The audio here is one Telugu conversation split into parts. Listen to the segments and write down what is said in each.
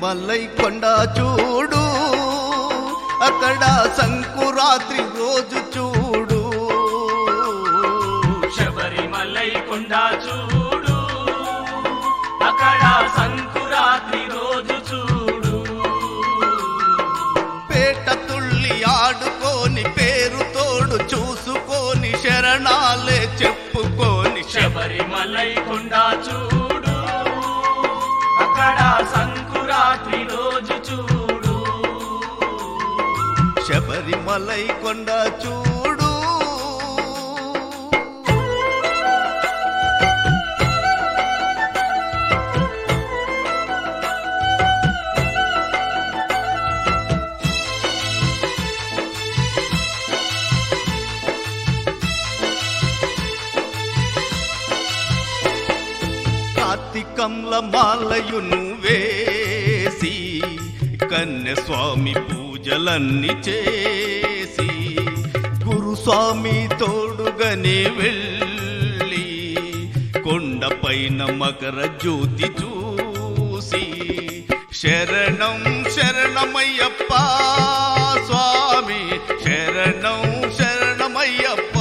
శబరిమలై కొండ చూడు, అక్కడ సంకురాత్రి రోజు చూడు. శబరిమలై కొండ చూడు, అక్కడ సంకురాత్రి రోజు చూడు. పేట తుళ్ళి ఆడుకోని పేరు తోడు చూసుకొని శరణాలే చెప్పుకోని. శబరిమలై కొండ చూడు, అక్కడ సంకురాత్రి రోజు చూడు. శబరిమలై కొండ చూడు. కార్తీకంల మాలయును వేసి కన్యస్వామి పూజలన్నీ చేసి గురుస్వామి తోడుగనే వెళ్ళి కొండపైన మకర జ్యోతి చూసి శరణం శరణమయ్యప్ప స్వామి శరణం శరణమయ్యప్ప.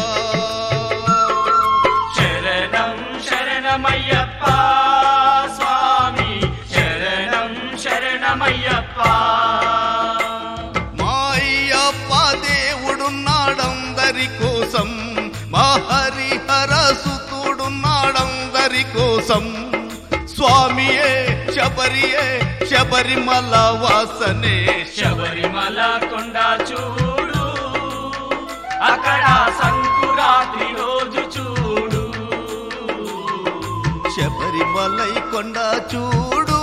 శరణం శరణమయ్యప్ప స్వామి శరణం శరణమయ్యప్ప. మా అయ్యప్ప దేవుడున్నాడందరి కోసం, మా హరిహర సుతుడున్నాడందరి కోసం. స్వామియే శబరియే శబరిమల వాసనే. శబరిమల కొండ చూడు, అక్కడ సంకురాత్రి రోజు చూడు. శబరిమలై కొండ చూడు.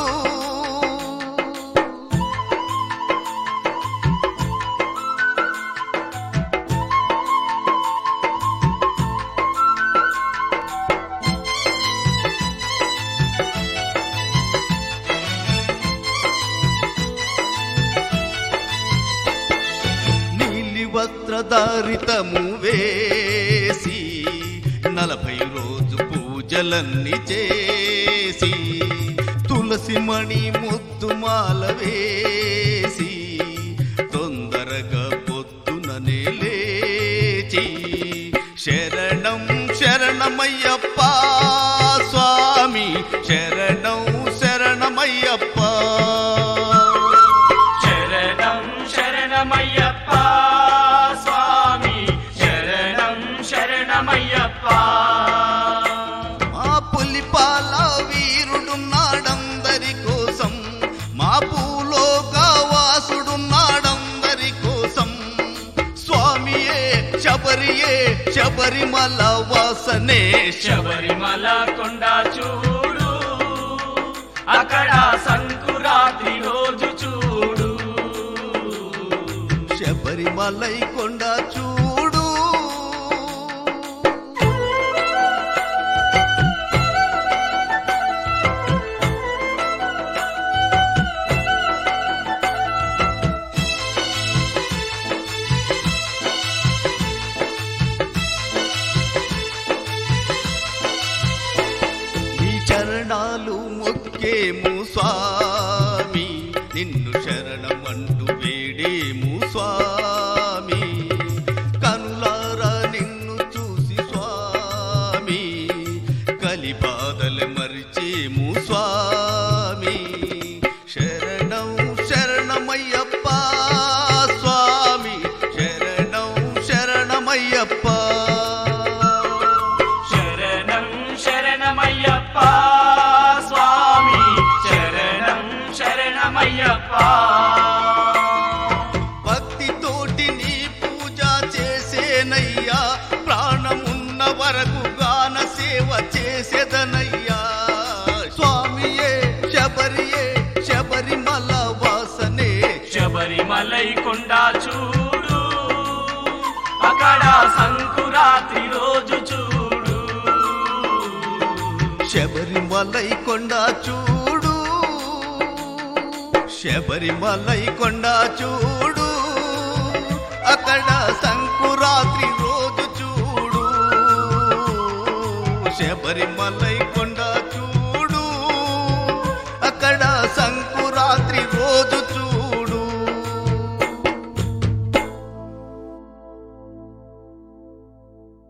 నీలి వస్త్రధారితము వేసి 40 రోజు పూజలన్నీ చేసి తులసి మణి ముద్దుమాల వేసి తొందరగా పొద్దుననే లేచి శరణం శరణమయ్యప్ప స్వామి శరణం శరణమయ్యప్ప. శరణం శరణమయ్యప్ప స్వామి శరణం శరణమయ్యప్ప. మా పులిపాల వీరుడున్నాడందరి కోసం, మా భూలోక వాసుడున్నాడందరి కోసం. స్వామియే శబరియే శబరిమల వాసనే. శబరిమల కొండ చూడు, అక్కడ సంకురాత్రి రోజు చూడు. శబరిమలై కొండ చూడు. నీ చరణాలు మొక్కేము స్వామి, నిన్ను శరణమంటూ వేడేము స్వామి. కనులారా నిన్ను చూసి స్వామి కలి బాధలు మరిచేము స్వామి. శరణం శరణమయ్యప్ప స్వామి శరణం శరణమయ్యప్ప. శరణం శరణమయ్యప్ప స్వామి శరణం శరణమయ్యప్ప. భక్తితోటి నీ పూజ చేసేనయ్యా, ప్రాణమున్న వరకు గాన సేవ చేసేదనయ్యా. స్వామియే శబరియే శబరిమల వాసనే. శబరిమలై కొండ చూడు, అక్కడ సంకురాత్రి రోజు చూడు. శబరిమలై కొండ చూడు. శబరిమలై కొండ చూడు, అక్కడ సంకురాత్రి రోజు చూడు. శబరిమలై కొండ